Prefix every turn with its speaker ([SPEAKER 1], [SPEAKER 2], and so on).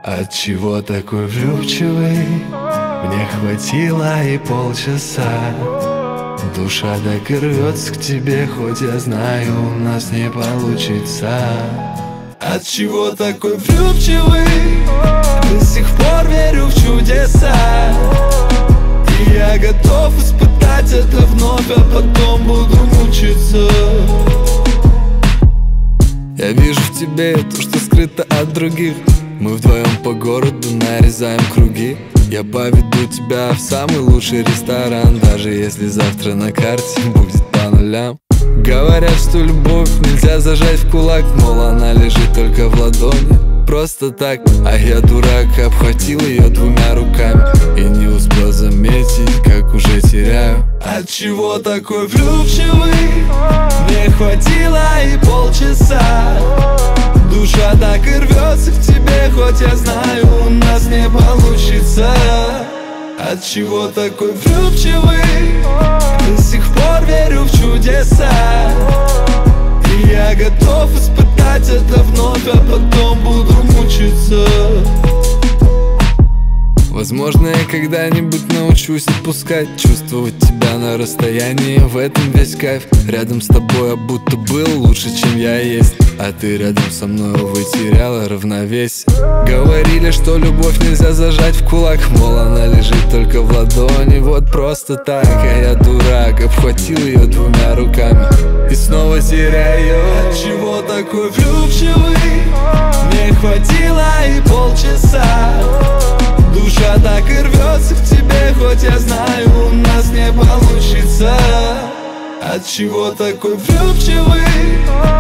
[SPEAKER 1] Отчего такой влюбчивый? Мне хватило и полчаса. Душа так и рвется к тебе, хоть я знаю, у нас не получится. Отчего такой влюбчивый? До сих пор верю в чудеса. И я готов испытать это вновь, а потом буду мучиться. Я вижу в тебе то, что скрыто от других. Мы вдвоем по городу нарезаем круги. Я поведу тебя в самый лучший ресторан, даже если завтра на карте будет по нулям. Говорят, что любовь нельзя зажать в кулак, мол, она лежит только в ладони, просто так. А я дурак, обхватил ее двумя руками и не успел заметить, как уже теряю. Отчего такой влюбчивый? Мне хватило и полчаса. Душа так и рвется к тебе, хоть я знаю, у нас не получится. Отчего такой влюбчивый? До сих пор верю в чудеса. И я готов испытать это вновь, а потом буду мучиться. Возможно, я когда-нибудь научусь отпускать, чувствовать тебя на расстоянии, в этом весь кайф. Рядом с тобой я будто был лучше, чем я есть, а ты рядом со мной, увы, теряла равновесие. Говорили, что любовь нельзя зажать в кулак, мол, она лежит только в ладони, вот просто так. А я дурак, обхватил ее двумя руками и снова теряю. Отчего такой влюбчивый? Мне хватило и полчаса. Душа так и рвется к тебе, хоть я знаю, у нас не получится. Отчего такой влюбчивый?